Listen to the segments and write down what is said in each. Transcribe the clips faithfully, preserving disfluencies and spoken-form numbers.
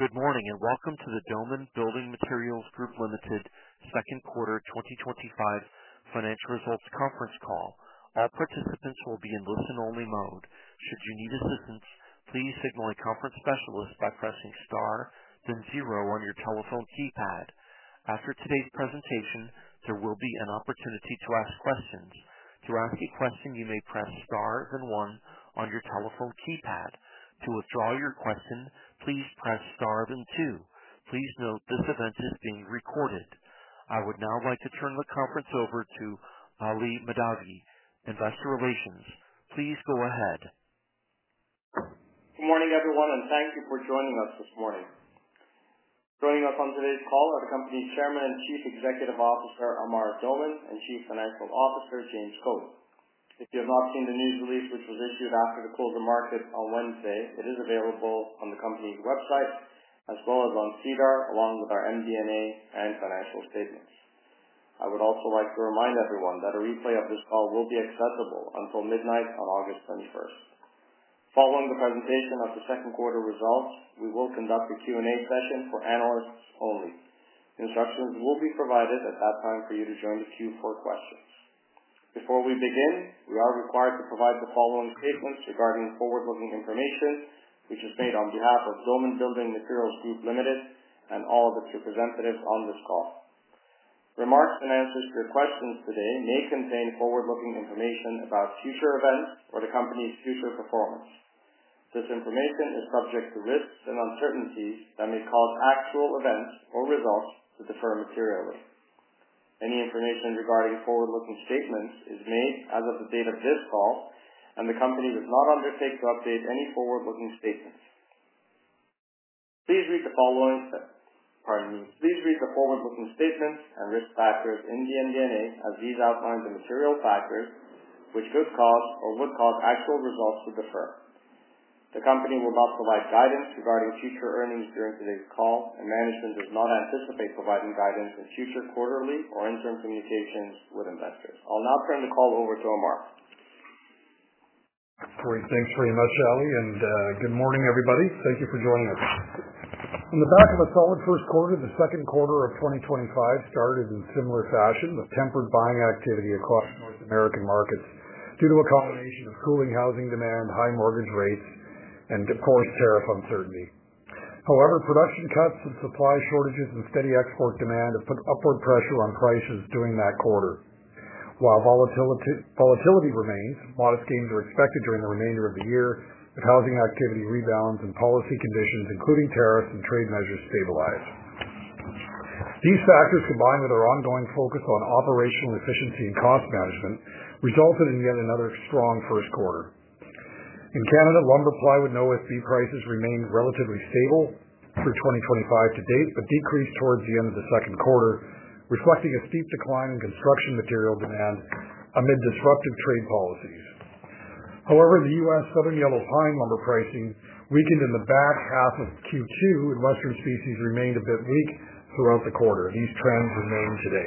Good morning, and welcome to the Doman Building Materials Group Limited second quarter twenty twenty-five financial results conference call. All participants will be in listen-only mode. Should you need assistance, please signal a conference specialist by pressing star, then zero on your telephone keypad. After today's presentation, there will be an opportunity to ask questions. To ask a question, you may press star, then one on your telephone keypad. To withdraw your question, please press star then two. Please note this event is being recorded. I would now like to turn the conference over to Ali Mahdavi, Investor Relations. Please go ahead. Good morning, everyone, and thank you for joining us this morning. Joining us on today's call are the company's Chairman and Chief Executive Officer, Amar Doman, and Chief Financial Officer, James Cody. If you have not seen the news release which was issued after the close of market on Wednesday, it is available on the company's website as well as on SEDAR, along with our M D and A and financial statements. I would also like to remind everyone that a replay of this call will be accessible until midnight on August twenty-first. Following the presentation of the second quarter results, we will conduct a Q and A session for analysts only. Instructions will be provided at that time for you to join the queue for questions. Before we begin, we are required to provide the following statements regarding forward-looking information, which is made on behalf of Doman Building Materials Group Limited and all of its representatives on this call. Remarks and answers to your questions today may contain forward-looking information about future events or the company's future performance. This information is subject to risks and uncertainties that may cause actual events or results to differ materially. Any information regarding forward-looking statements is made as of the date of this call, and the company does not undertake to update any forward-looking statements. Please read the following, pardon me, please read the forward-looking statements and risk factors in the M D and A as these outline the material factors which could cause or would cause actual results to differ. The company will not provide guidance regarding future earnings during today's call, and management does not anticipate providing guidance in future quarterly or interim communications with investors. I'll now turn the call over to Amar. Great. Thanks very much, Ali, and uh, good morning, everybody. Thank you for joining us. On the back of a solid first quarter, the second quarter of twenty twenty-five started in similar fashion with tempered buying activity across North American markets due to a combination of cooling housing demand, high mortgage rates, and, of course, tariff uncertainty. However, production cuts and supply shortages and steady export demand have put upward pressure on prices during that quarter. While volatility, volatility remains, modest gains are expected during the remainder of the year if housing activity rebounds and policy conditions, including tariffs and trade measures, stabilize. These factors, combined with our ongoing focus on operational efficiency and cost management, resulted in yet another strong first quarter. In Canada, lumber, plywood, and O S B prices remained relatively stable through twenty twenty-five to date, but decreased towards the end of the second quarter, reflecting a steep decline in construction material demand amid disruptive trade policies. However, the U S Southern Yellow Pine lumber pricing weakened in the back half of Q two, and Western species remained a bit weak throughout the quarter. These trends remain today.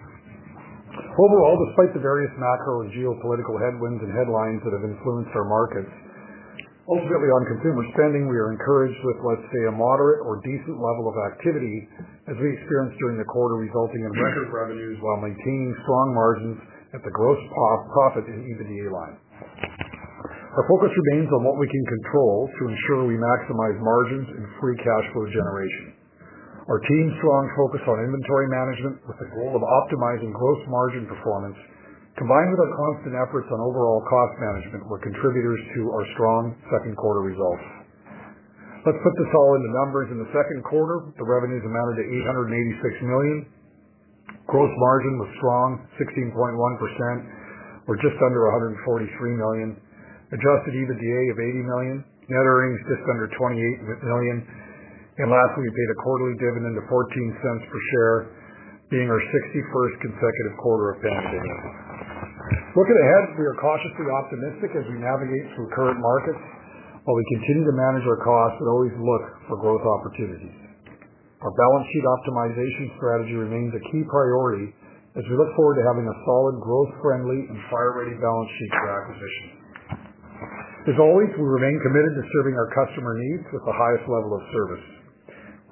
Overall, despite the various macro and geopolitical headwinds and headlines that have influenced our markets, ultimately, on consumer spending, we are encouraged with, let's say, a moderate or decent level of activity as we experienced during the quarter, resulting in record revenues while maintaining strong margins at the gross profit and EBITDA line. Our focus remains on what we can control to ensure we maximize margins and free cash flow generation. Our team's strong focus on inventory management with the goal of optimizing gross margin performance, combined with our constant efforts on overall cost management, were contributors to our strong second quarter results. Let's put this all into numbers. In the second quarter, the revenues amounted to eight hundred eighty-six million dollars. Gross margin was strong, sixteen point one percent, or just under one hundred forty-three million dollars. Adjusted EBITDA of eighty million dollars. Net earnings just under twenty-eight million dollars. And lastly, we paid a quarterly dividend of fourteen cents per share, being our sixty-first consecutive quarter of paying dividends. Looking ahead, we are cautiously optimistic as we navigate through current markets, while we continue to manage our costs and always look for growth opportunities. Our balance sheet optimization strategy remains a key priority as we look forward to having a solid, growth-friendly, and fire-ready balance sheet for acquisition. As always, we remain committed to serving our customer needs with the highest level of service.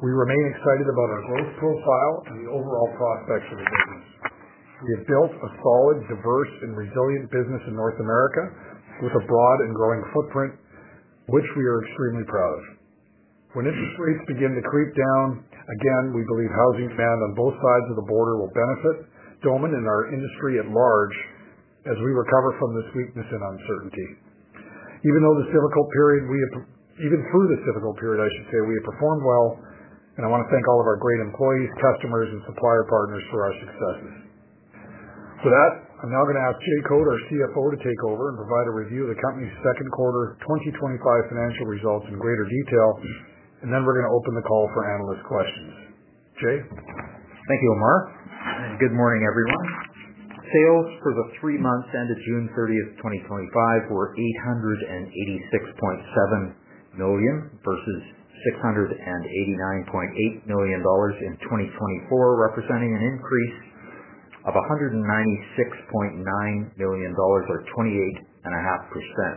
We remain excited about our growth profile and the overall prospects of the business. We have built a solid, diverse, and resilient business in North America with a broad and growing footprint, which we are extremely proud of. When interest rates begin to creep down, again, we believe housing demand on both sides of the border will benefit Doman and our industry at large as we recover from this weakness and uncertainty. Even though this difficult period, we have, even through this difficult period, I should say, we have performed well, and I want to thank all of our great employees, customers, and supplier partners for our successes. For that, I'm now going to ask Jay Code, our C F O, to take over and provide a review of the company's second quarter twenty twenty-five financial results in greater detail, and then we're going to open the call for analyst questions. Jay? Thank you, Omar, and good morning, everyone. Sales for the three months ended June thirtieth, twenty twenty-five were eight hundred eighty-six point seven million dollars versus six hundred eighty-nine point eight million dollars in twenty twenty-four, representing an increase of one hundred ninety-six point nine million dollars or twenty-eight point five percent.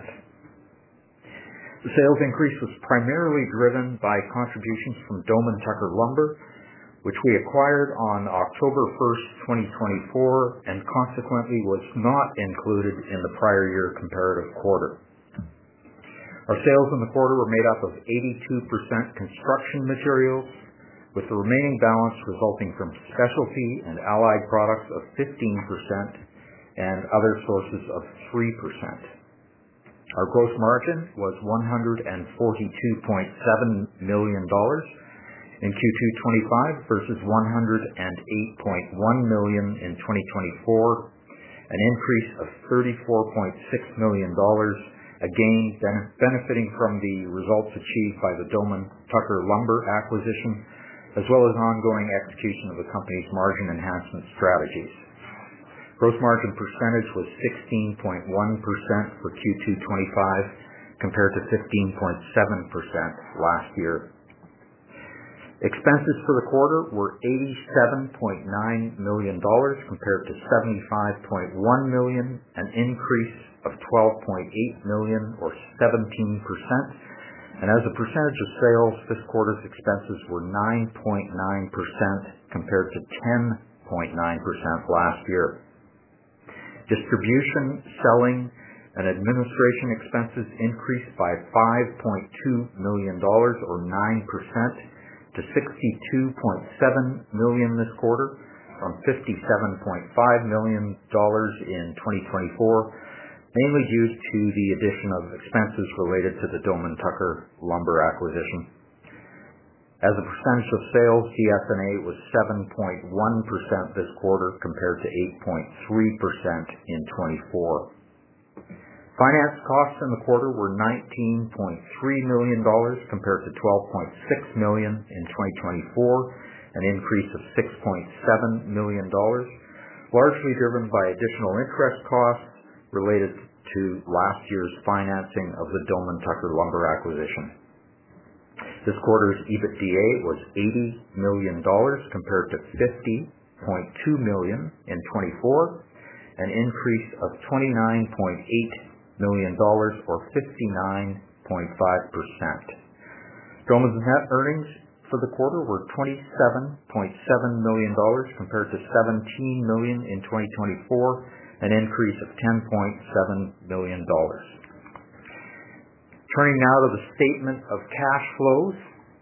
The sales increase was primarily driven by contributions from Doman Tucker Lumber, which we acquired on October first, twenty twenty-four, and consequently was not included in the prior year comparative quarter. Our sales in the quarter were made up of eighty-two percent construction materials, with the remaining balance resulting from specialty and allied products of fifteen percent and other sources of three percent. Our gross margin was one hundred forty-two point seven million dollars in Q two twenty-five versus one hundred eight point one million dollars in twenty twenty-four, an increase of thirty-four point six million dollars, again benefiting from the results achieved by the Doman Tucker Lumber acquisition, as well as ongoing execution of the company's margin enhancement strategies. Gross margin percentage was sixteen point one percent for Q two twenty-five compared to fifteen point seven percent last year. Expenses for the quarter were eighty-seven point nine million dollars compared to seventy-five point one million dollars, an increase of twelve point eight million dollars or seventeen percent. And as a percentage of sales, this quarter's expenses were nine point nine percent compared to ten point nine percent last year. Distribution, selling, and administration expenses increased by five point two million dollars or nine percent to sixty-two point seven million dollars this quarter from fifty-seven point five million dollars in twenty twenty-four, mainly due to the addition of expenses related to the Doman Tucker Lumber acquisition. As a percentage of sales, D S and A was seven point one percent this quarter compared to eight point three percent in twenty-four. Finance costs in the quarter were nineteen point three million dollars compared to twelve point six million dollars in twenty twenty-four, an increase of six point seven million dollars, largely driven by additional interest costs related to last year's financing of the Doman Tucker Lumber acquisition. This quarter's EBITDA was eighty million dollars compared to fifty point two million dollars in twenty-four, an increase of twenty-nine point eight million dollars or fifty-nine point five percent. Doman's net earnings for the quarter were twenty-seven point seven million dollars compared to seventeen million dollars in twenty twenty-four, an increase of ten point seven million dollars. Turning now to the statement of cash flows.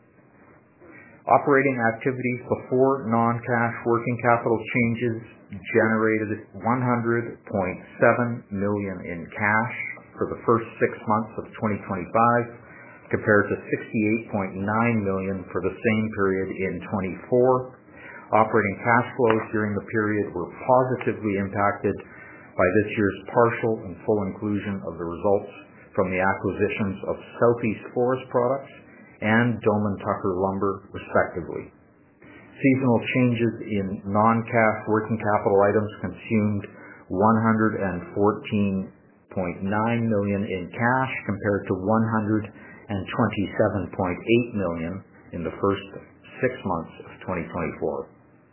Operating activities before non-cash working capital changes generated one hundred point seven million dollars in cash for the first six months of twenty twenty-five compared to sixty-eight point nine million dollars for the same period in twenty-four. Operating cash flows during the period were positively impacted by this year's partial and full inclusion of the results from the acquisitions of Southeast Forest Products and Doman Tucker Lumber, respectively. Seasonal changes in non-cash working capital items consumed one hundred fourteen point nine million dollars in cash compared to one hundred twenty-seven point eight million dollars in the first six months of twenty twenty-four.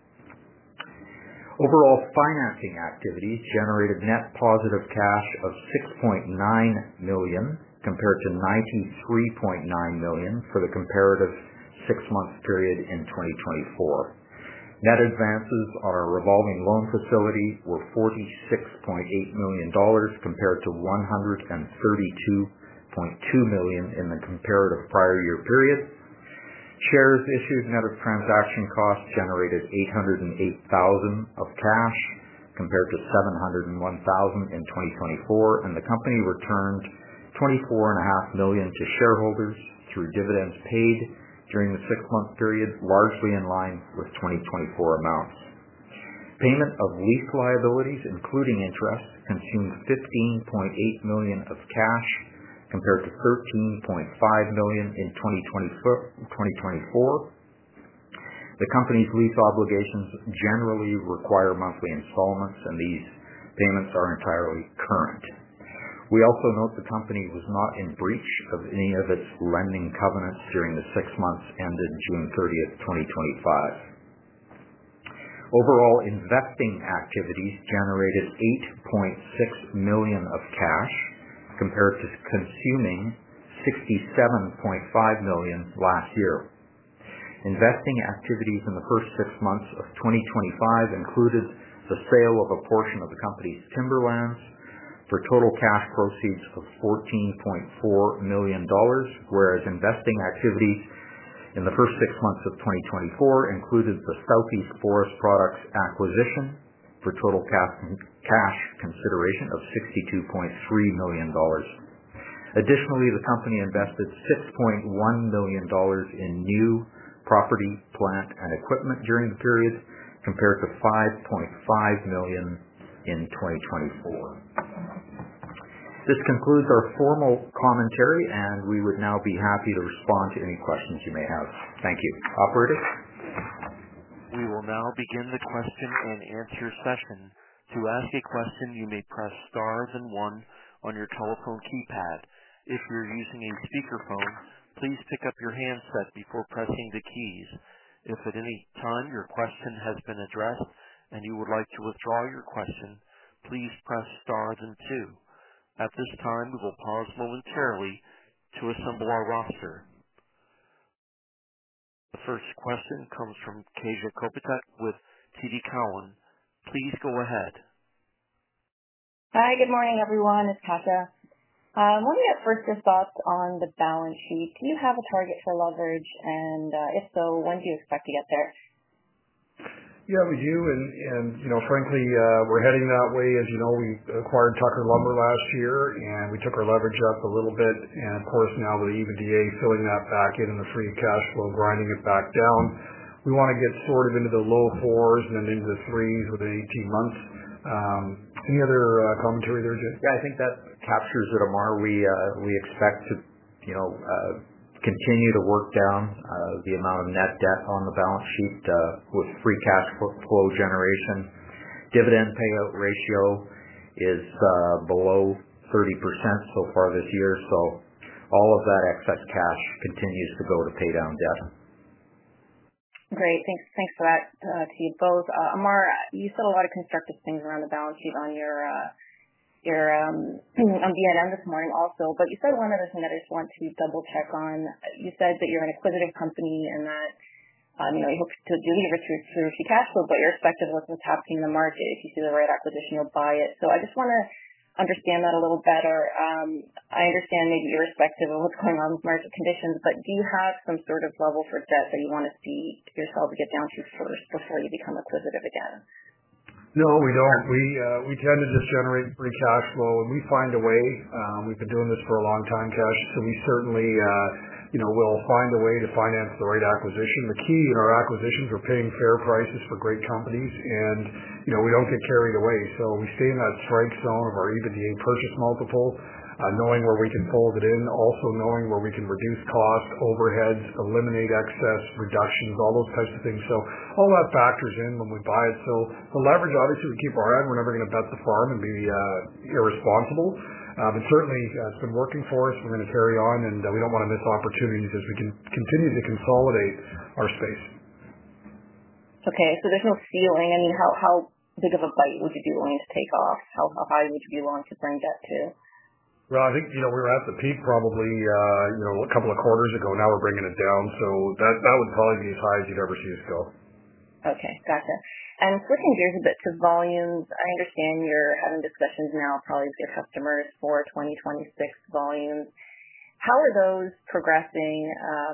Overall financing activities generated net positive cash of six point nine million dollars compared to ninety-three point nine million dollars for the comparative six-month period in twenty twenty-four. Net advances on our revolving loan facility were forty-six point eight million dollars compared to one hundred thirty-two point two million dollars in the comparative prior year period. Shares issued net of transaction costs generated eight hundred eight thousand dollars of cash compared to seven hundred one thousand dollars in twenty twenty-four, and the company returned twenty-four point five million dollars to shareholders through dividends paid during the six-month period, largely in line with twenty twenty-four amounts. Payment of lease liabilities, including interest, consumed fifteen point eight million dollars of cash compared to thirteen point five million dollars in twenty twenty-four. The company's lease obligations generally require monthly installments, and these payments are entirely current. We also note the company was not in breach of any of its lending covenants during the six months ended June thirtieth, twenty twenty-five. Overall, investing activities generated eight point six million dollars of cash compared to consuming sixty-seven point five million dollars last year. Investing activities in the first six months of twenty twenty-five included the sale of a portion of the company's timberlands for total cash proceeds of fourteen point four million dollars, whereas investing activities in the first six months of twenty twenty-four included the Southeast Forest Products acquisition for total cash consideration of sixty-two point three million dollars. Additionally, the company invested six point one million dollars in new property, plant, and equipment during the period, compared to five point five million dollars in twenty twenty-four. This concludes our formal commentary, and we would now be happy to respond to any questions you may have. Thank you. Operator? We will now begin the question and answer session. To ask a question, you may press star then one on your telephone keypad. If you're using a speakerphone, please pick up your handset before pressing the keys. If at any time your question has been addressed and you would like to withdraw your question, please press star then two. At this time, we will pause momentarily to assemble our roster. The first question comes from Kasia Kopytek with T D Cowen. Please go ahead. Hi, good morning, everyone. It's Kasia. I um, want to get first your thoughts on the balance sheet. Do you have a target for leverage, and uh, if so, when do you expect to get there? Yeah, we do, and, and you know, frankly, uh, we're heading that way. As you know, we acquired Tucker Lumber last year, and we took our leverage up a little bit, and of course now with the E B D A filling that back in and the free cash flow grinding it back down, we want to get sort of into the low fours and then into the threes within eighteen months. Um, any other uh, commentary there, Jay? Yeah, I think that captures it, Amar. We uh, we expect to, you know, uh, continue to work down uh, the amount of net debt on the balance sheet uh, with free cash flow generation. Dividend payout ratio is uh, below thirty percent so far this year, so all of that excess cash continues to go to pay down debt. Great. Thanks Thanks for that uh, to you both. Uh, Amar, you said a lot of constructive things around the balance sheet on your uh, your um, on B N M this morning also, but you said one other thing that I just want to double check on. You said that you're an acquisitive company and that um, you know, you hope to deliver through, through free cash flow, but irrespective of what's happening in the market, if you see the right acquisition, you'll buy it. So I just want to understand that a little better. Um, I understand maybe irrespective of what's going on with market conditions, but do you have some sort of level for debt that you want to see yourself get down to first before you become acquisitive again? No, we don't. We uh, we tend to just generate free cash flow, and we find a way. Um, we've been doing this for a long time, Cash, so we certainly, uh, you know, will find a way to finance the right acquisition. The key in our acquisitions, we're paying fair prices for great companies, and, you know, we don't get carried away. So we stay in that strike zone of our E B D A purchase multiple, uh, knowing where we can fold it in, also knowing where we can reduce cost, overheads, eliminate excess, reductions, all those types of things. So all that factors in when we buy it. So the leverage, obviously, we keep our eye on. We're never going to bet the farm and be uh, irresponsible. Uh, but certainly, uh, it's been working for us. We're going to carry on, and uh, we don't want to miss opportunities as we can continue to consolidate our space. Okay, so there's no ceiling. I mean, how, how big of a bite would you be willing to take off? How, how high would you be willing to bring debt to? Well, I think, you know, we were at the peak probably, uh, you know, a couple of quarters ago. Now we're bringing it down. So that, that would probably be as high as you'd ever see us go. Okay, gotcha. And switching gears a bit to volumes, I understand you're having discussions now probably with your customers for twenty twenty-six volumes. How are those progressing? Um,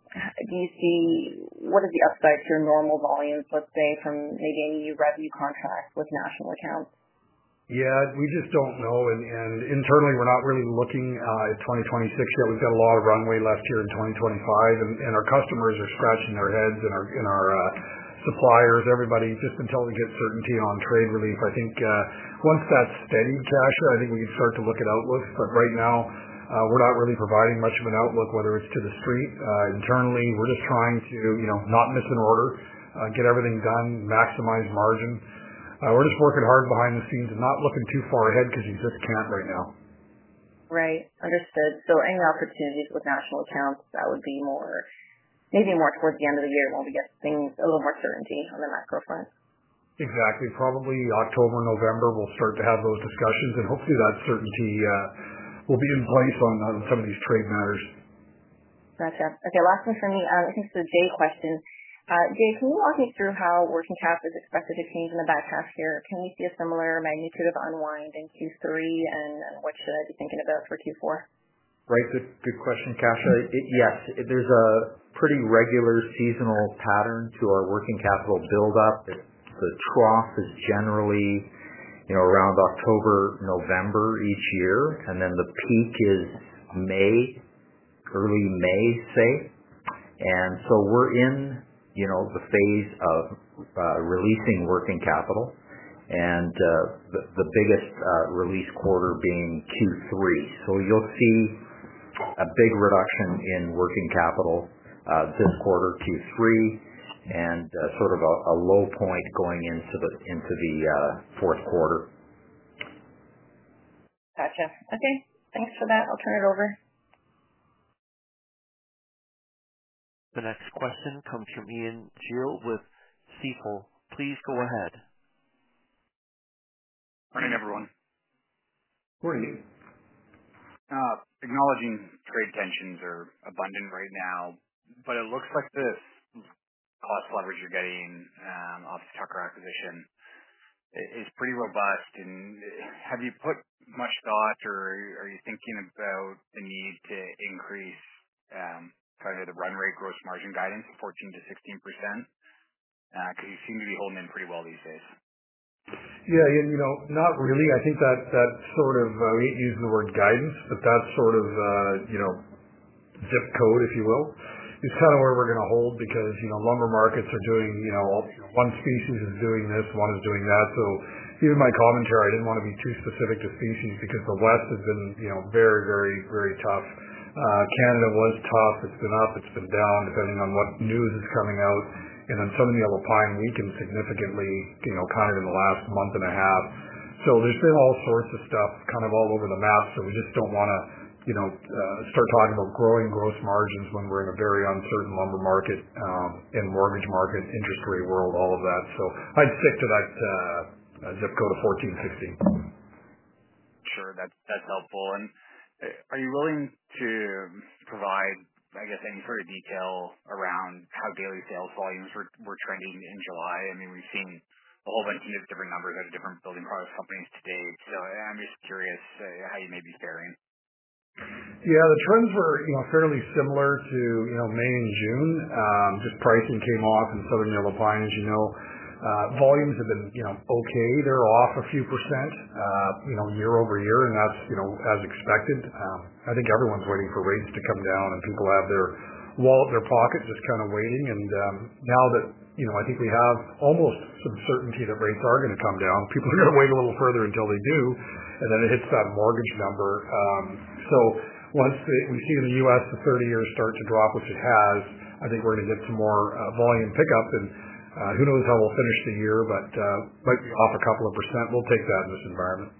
do you see, what is the upside to your normal volumes, let's say, from maybe any new revenue contracts with national accounts? Yeah, we just don't know. And, and internally, we're not really looking uh, at twenty twenty-six yet. We've got a lot of runway left here in twenty twenty-five, and, and our customers are scratching their heads, and our, and our uh, suppliers, everybody, just until we get certainty on trade relief. I think uh, once that's steady, Kasia, I think we can start to look at outlooks. But right now, uh, we're not really providing much of an outlook, whether it's to the street. Uh, internally, we're just trying to, you know, not miss an order, uh, get everything done, maximize margin. Uh, we're just working hard behind the scenes and not looking too far ahead because you just can't right now. Right, understood. So any opportunities with national accounts, that would be more, maybe more towards the end of the year when we get things, a little more certainty on the macro front. Exactly. Probably October, November, we'll start to have those discussions, and hopefully that certainty uh, will be in place on, on some of these trade matters. Gotcha. Okay, last one for me. Um, I think it's a Jay question. Uh, Jay, can you walk me through how working cap is expected to change in the back half here? Can we see a similar magnitude of unwind in Q three, and, and what should I be thinking about for Q four? Right, good, good question, Kasia. It, yes, it, there's a pretty regular seasonal pattern to our working capital buildup. It, the trough is generally, you know, around October, November each year, and then the peak is May, early May, say. And so we're in, you know, the phase of uh, releasing working capital, and uh, the, the biggest uh, release quarter being Q three. So you'll see a big reduction in working capital uh, this quarter, Q three, and uh, sort of a, a low point going into the into the uh, fourth quarter. Gotcha. Okay, thanks for that. I'll turn it over. The next question comes from Ian Gilles with Stifel. Please go ahead. Morning, everyone. Morning. Uh, acknowledging trade tensions are abundant right now, but it looks like this cost leverage you're getting um, off the Tucker acquisition i- is pretty robust. And have you put much thought, or are you thinking about the need to increase um, kind of the run rate gross margin guidance, fourteen to sixteen percent? Because you seem to be holding in pretty well these days. Yeah, and you know, not really. I think that that sort of, uh, we use the word guidance, but that sort of, uh, you know, zip code, if you will, is kind of where we're going to hold, because, you know, lumber markets are doing, you know, one species is doing this, one is doing that. So even my commentary, I didn't want to be too specific to species, because the West has been, you know, very, very, very tough. Uh, Canada was tough. It's been up, it's been down, depending on what news is coming out. And then Southern Yellow Pine weakened significantly, you know, kind of in the last month and a half. So there's been all sorts of stuff kind of all over the map. So we just don't want to, you know, uh, start talking about growing gross margins when we're in a very uncertain lumber market, um, and mortgage market, interest rate world, all of that. So I'd stick to that uh, uh, zip code of fourteen, sixteen. Sure, that's that's helpful. And uh, are you willing to provide, I guess, any sort of detail around how daily sales volumes were, were trending in July? I mean, we've seen a whole bunch of different numbers out of different building products companies to date. So I'm just curious uh, how you may be faring. Yeah, the trends were, you know, fairly similar to, you know, May and June. Um, just pricing came off in Southern Yellow Pine, as you know. Uh, volumes have been, you know, okay. They're off a few percent, uh, you know, year over year, and that's, you know, as expected. Um, I think everyone's waiting for rates to come down, and people have their wallet in their pocket just kind of waiting. And um, now that, you know, I think we have almost some certainty that rates are going to come down, people are going to wait a little further until they do, and then it hits that mortgage number. Um, so once the, we see in the U S the thirty years start to drop, which it has, I think we're going to get some more uh, volume pickup. And Uh, who knows how we'll finish the year, but uh, might be off a couple of percent. We'll take that in this environment.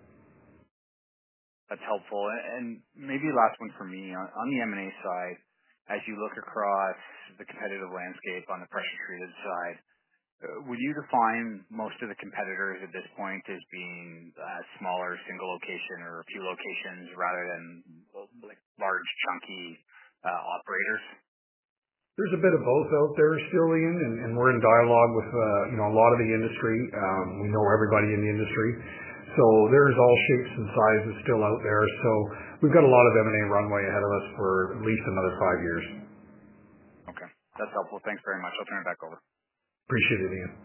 That's helpful. And maybe last one for me, on, on the M and A side, as you look across the competitive landscape on the pressure treated side, would you define most of the competitors at this point as being uh, smaller, single location or a few locations rather than like large, chunky uh, operators? There's a bit of both out there still, Ian, and, and we're in dialogue with uh, you know a lot of the industry. Um, we know everybody in the industry, so there's all shapes and sizes still out there. So we've got a lot of M and A runway ahead of us for at least another five years. Okay, that's helpful. Thanks very much. I'll turn it back over. Appreciate it, Ian.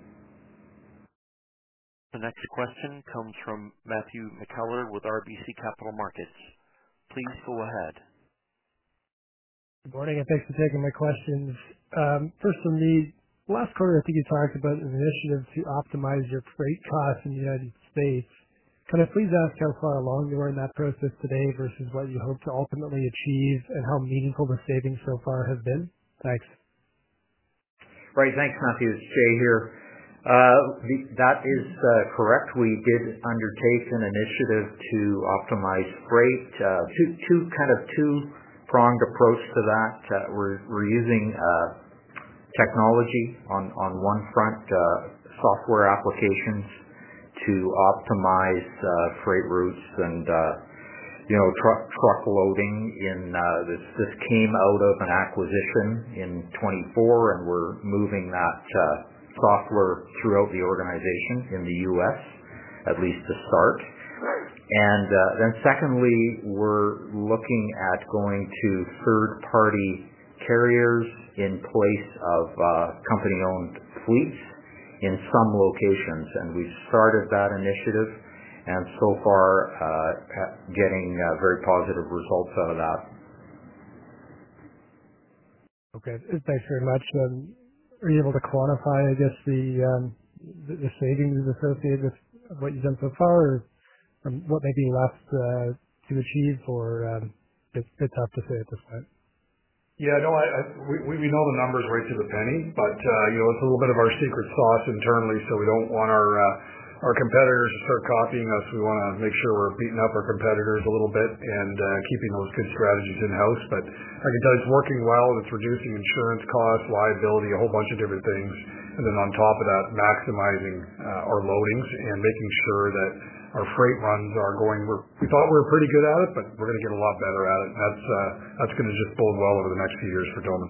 The next question comes from Matthew McKellar with R B C Capital Markets. Please go ahead. Good morning, and thanks for taking my questions. Um, first from me, last quarter I think you talked about an initiative to optimize your freight costs in the United States. Can I please ask how far along you are in that process today versus what you hope to ultimately achieve and how meaningful the savings so far have been? Thanks. Right, thanks Matthew. It's Jay here. Uh, the, that is uh, correct. We did undertake an initiative to optimize freight. Uh, two, two kind of two pronged approach to that. Uh, we're, we're using uh, technology on, on one front, uh, software applications to optimize uh, freight routes and uh, you know truck truck loading. In uh, this this came out of an acquisition in twenty-four, and we're moving that uh, software throughout the organization in the U S at least to start. And uh, then secondly, we're looking at going to third-party carriers in place of uh, company-owned fleets in some locations. And we've started that initiative, and so far uh, getting uh, very positive results out of that. Okay, thanks very much. Um, are you able to quantify, I guess, the, um, the, the savings associated with what you've done so far, or Um, what may be left uh, to achieve, or um, it's, it's tough to say at this point? Yeah, no, I, I, we, we know the numbers right to the penny, but uh, you know it's a little bit of our secret sauce internally, so we don't want our uh, our competitors to start copying us. We want to make sure we're beating up our competitors a little bit and uh, keeping those good strategies in-house. But I can tell you it's working well. It's reducing insurance costs, liability, a whole bunch of different things. And then on top of that, maximizing uh, our loadings and making sure that our freight runs are going. We're, we thought we were pretty good at it, but we're going to get a lot better at it. And that's uh, that's going to just bode well over the next few years for Doman.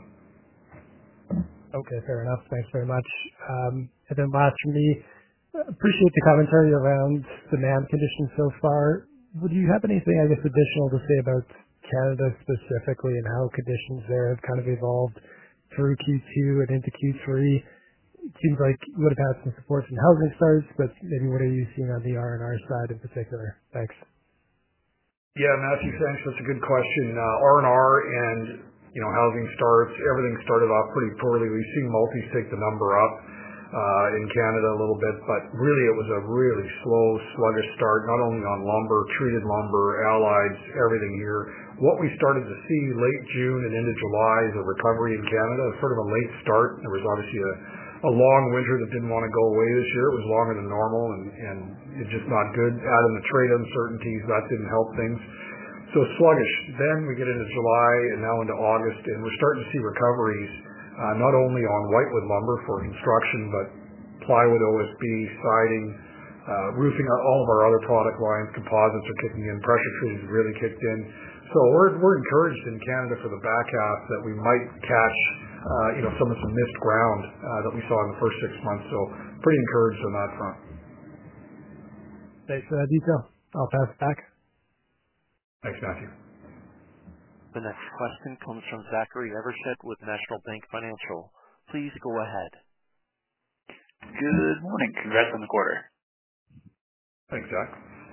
Okay, fair enough. Thanks very much. Um, and then last for me, appreciate the commentary around demand conditions so far. Would you have anything, I guess, additional to say about Canada specifically and how conditions there have kind of evolved through Q two and into Q three? It seems like you would have had some support from housing starts, but maybe what are you seeing on the R and R side in particular? Thanks. Yeah, Matthew, thanks. That's a good question. Uh, R and R and, you know, housing starts, everything started off pretty poorly. We've seen multis take the number up uh, in Canada a little bit, but really it was a really slow, sluggish start, not only on lumber, treated lumber, allied, everything here. What we started to see late June and into July is a recovery in Canada, sort of a late start. There was obviously a a long winter that didn't want to go away this year. It was longer than normal, and, and it's just not good. Add in the trade uncertainties, that didn't help things. So sluggish. Then we get into July and now into August, and we're starting to see recoveries, uh, not only on whitewood lumber for construction, but plywood, O S B, siding, uh, roofing, all of our other product lines, composites are kicking in, pressure treated really kicked in. So we're, we're encouraged in Canada for the back half that we might catch Uh, you know, some of some missed ground uh, that we saw in the first six months. So pretty encouraged on that front. Thanks for that detail. I'll pass it back. Thanks, Matthew. The next question comes from Zachary Evershed with National Bank Financial. Please go ahead. Good morning. Congrats on the quarter. Thanks, Zach.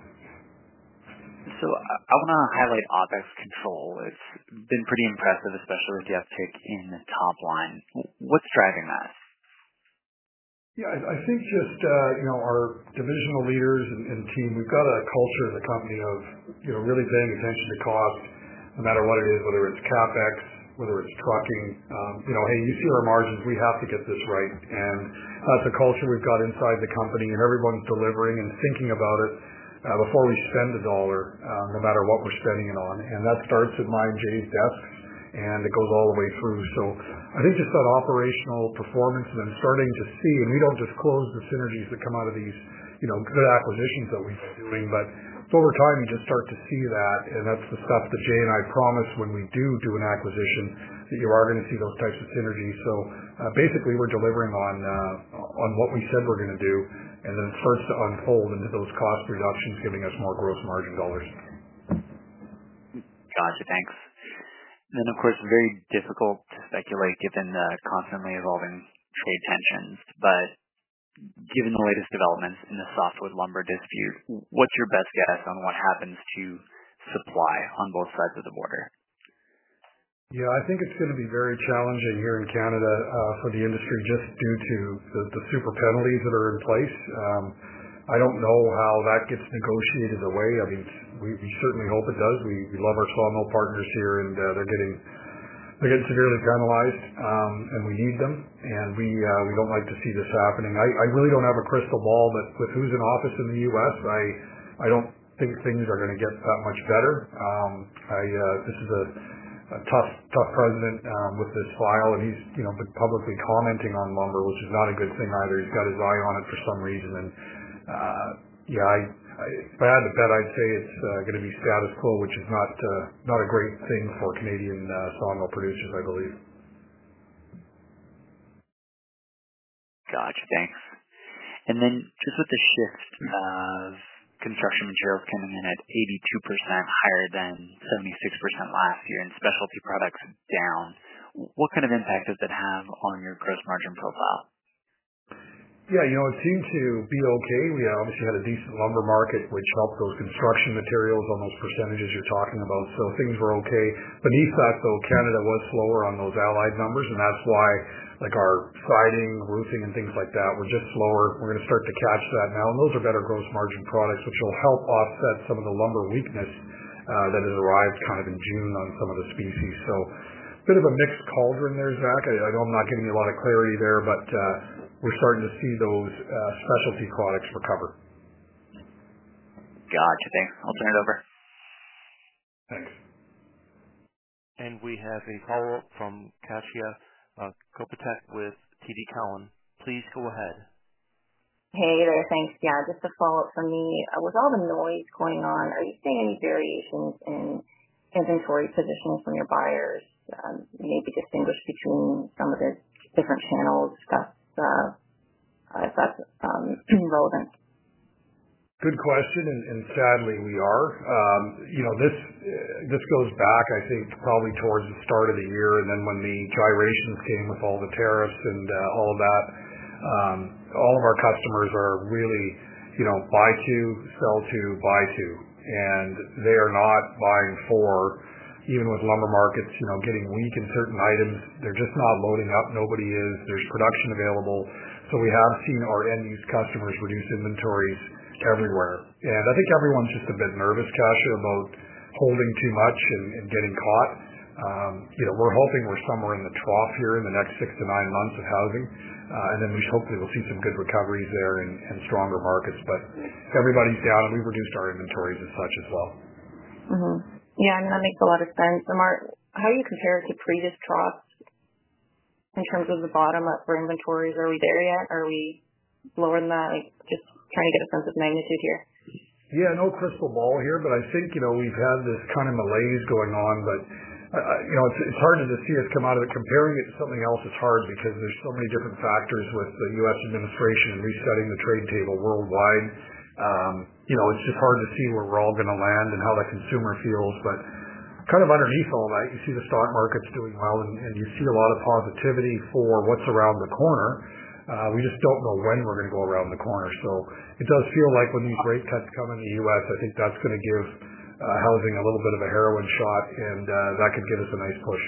So I, I want to highlight OpEx control. It's been pretty impressive, especially with the uptick in the top line. What's driving that? Yeah, I, I think just, uh, you know, our divisional leaders and, and team, we've got a culture in the company of, you know, really paying attention to cost, no matter what it is, whether it's CapEx, whether it's trucking. Um, you know, hey, you see our margins, we have to get this right. And that's a culture we've got inside the company, and everyone's delivering and thinking about it Uh, before we spend a dollar, uh, no matter what we're spending it on. And that starts at my and Jay's desks, and it goes all the way through. So I think just that operational performance and then starting to see, and we don't disclose the synergies that come out of these, you know, good acquisitions that we've been doing, but over time you just start to see that, and that's the stuff that Jay and I promise when we do do an acquisition, that you are going to see those types of synergies. So uh, basically we're delivering on uh, on what we said we're going to do, and then it starts to unfold into those cost reductions, giving us more gross margin dollars. Gotcha, thanks. And then, of course, very difficult to speculate given the constantly evolving trade tensions, but given the latest developments in the softwood lumber dispute, what's your best guess on what happens to supply on both sides of the border? Yeah, I think it's going to be very challenging here in Canada uh, for the industry just due to the, the super penalties that are in place. Um, I don't know how that gets negotiated away. I mean, we, we certainly hope it does. We, we love our sawmill partners here, and uh, they're getting they're getting severely penalized, um, and we need them. And we uh, we don't like to see this happening. I, I really don't have a crystal ball, but with who's in office in the U S, I I don't think things are going to get that much better. Um, I uh, this is a a tough, tough president um, with this file, and he's, you know, been publicly commenting on lumber, which is not a good thing either. He's got his eye on it for some reason, and uh, yeah, I, I, if I had to bet, I'd say it's uh, going to be status quo, which is not uh, not a great thing for Canadian uh, sawmill producers, I believe. Gotcha, thanks. And then just with the shift of construction materials coming in at eighty-two percent higher than seventy-six percent last year and specialty products down, what kind of impact does that have on your gross margin profile? Yeah, you know, it seemed to be okay. We obviously had a decent lumber market, which helped those construction materials on those percentages you're talking about, so things were okay. Beneath that, though, Canada was slower on those allied numbers, and that's why, like our siding, roofing, and things like that were just slower. We're going to start to catch that now, and those are better gross margin products, which will help offset some of the lumber weakness uh, that has arrived kind of in June on some of the species. So, a bit of a mixed cauldron there, Zach. I, I know I'm not giving you a lot of clarity there, but uh, we're starting to see those uh, specialty products recover. Gotcha, thanks. I'll turn it over. Thanks. And we have a follow-up from Kasia uh, Kopitek with T D Cowen. Please go ahead. Hey there, thanks. Yeah, just a follow-up from me. Uh, with all the noise going on, are you seeing any variations in inventory positions from your buyers? Um, maybe distinguish between some of the different channels, stuff, uh, uh, if that's um, relevant. Good question, and, and sadly we are. Um, you know, this uh, this goes back, I think, probably towards the start of the year, and then when the gyrations came with all the tariffs and uh, all of that, um, all of our customers are really, you know, buy to, sell to, buy to, and they are not buying for. Even with lumber markets, you know, getting weak in certain items, they're just not loading up. Nobody is. There's production available. So we have seen our end-use customers reduce inventories everywhere. And I think everyone's just a bit nervous, Kasia, about holding too much and, and getting caught. Um, you know, we're hoping we're somewhere in the trough here in the next six to nine months of housing. Uh, and then we hopefully we'll see some good recoveries there and, and stronger markets. But everybody's down, and we've reduced our inventories as such as well. Mm-hmm. Yeah, I mean, that makes a lot of sense. Amar, how do you compare it to previous troughs in terms of the bottom up for inventories? Are we there yet? Are we lower than that? Like, just trying to get a sense of magnitude here. Yeah, no crystal ball here, but I think, you know, we've had this kind of malaise going on, but, uh, you know, it's, it's hard to see us come out of it. Comparing it to something else is hard because there's so many different factors with the U S administration and resetting the trade table worldwide. Um, you know, it's just hard to see where we're all going to land and how the consumer feels, but kind of underneath all that, you see the stock market's doing well, and, and you see a lot of positivity for what's around the corner. Uh, we just don't know when we're going to go around the corner. So it does feel like when these rate cuts come in the U S, I think that's going to give uh, housing a little bit of a heroin shot, and uh, that could give us a nice push.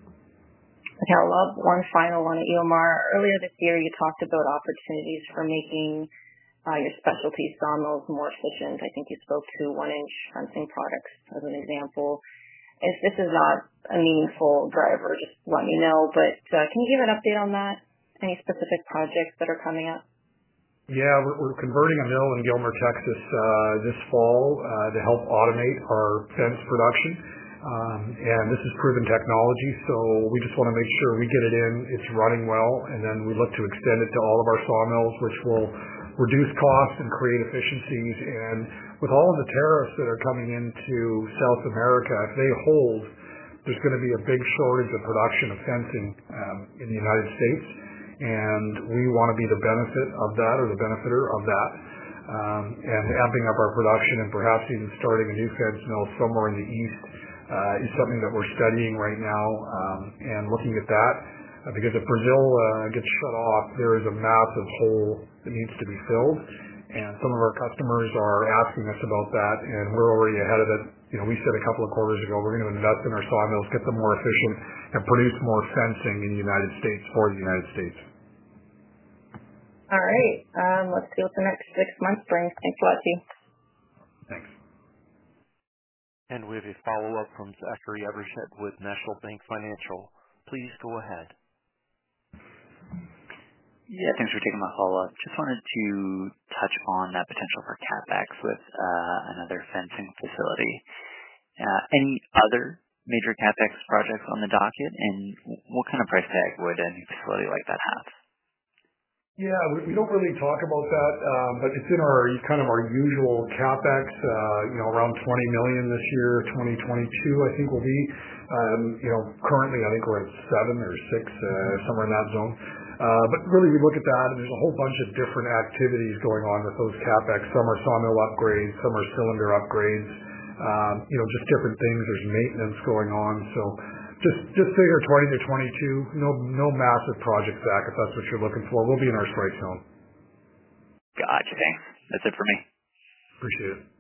Okay, I'll love one final one at E O M R. Earlier this year, you talked about opportunities for making Uh, your specialty sawmills more efficient. I think you spoke to one-inch fencing products as an example. If this is not a meaningful driver, just let me know. But uh, can you give an update on that? Any specific projects that are coming up? Yeah, we're, we're converting a mill in Gilmer, Texas uh, this fall uh, to help automate our fence production. Um, and this is proven technology, so we just want to make sure we get it in, it's running well, and then we look to extend it to all of our sawmills, which will reduce costs and create efficiencies. And with all of the tariffs that are coming into South America, if they hold, there's going to be a big shortage of production of fencing um, in the United States, and we want to be the benefit of that, or the benefiter of that, um, and amping up our production and perhaps even starting a new fence mill somewhere in the east uh, is something that we're studying right now um, and looking at that. Uh, because if Brazil uh, gets shut off, there is a massive hole that needs to be filled, and some of our customers are asking us about that, and we're already ahead of it. You know, we said a couple of quarters ago we're going to invest in our sawmills, get them more efficient, and produce more fencing in the United States for the United States. All right. Um, let's see what the next six months brings. Thanks a lot, T. Thanks. And we have a follow-up from Zachary Evershed with National Bank Financial. Please go ahead. Yeah, thanks for taking my follow-up. Just wanted to touch on that potential for CapEx with uh, another fencing facility. Uh, any other major CapEx projects on the docket, and what kind of price tag would a new facility like that have? Yeah, we, we don't really talk about that, um, but it's in our kind of our usual CapEx. Uh, you know, around twenty million this year. twenty twenty-two, I think, will be. Um, you know, currently I think we're at seven or six, uh, somewhere in that zone. Uh, but really, we look at that, and there's a whole bunch of different activities going on with those CapEx. Some are sawmill upgrades, some are cylinder upgrades. Um, you know, just different things. There's maintenance going on, so. Just just figure twenty to twenty-two. No no massive project, Zach, if that's what you're looking for. We'll be in our strike zone. Gotcha, thanks. That's it for me. Appreciate it.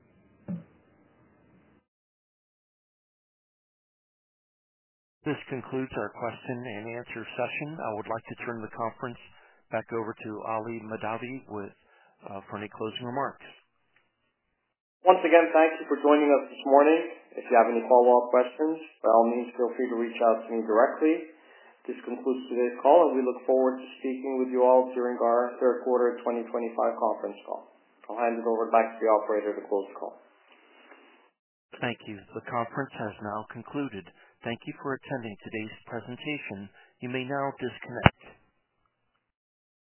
This concludes our question and answer session. I would like to turn the conference back over to Ali Mahdavi with uh, for any closing remarks. Once again, thank you for joining us this morning. If you have any follow-up questions, by all means, feel free to reach out to me directly. This concludes today's call, and we look forward to speaking with you all during our third quarter twenty twenty-five conference call. I'll hand it over back to the operator to close the call. Thank you. The conference has now concluded. Thank you for attending today's presentation. You may now disconnect.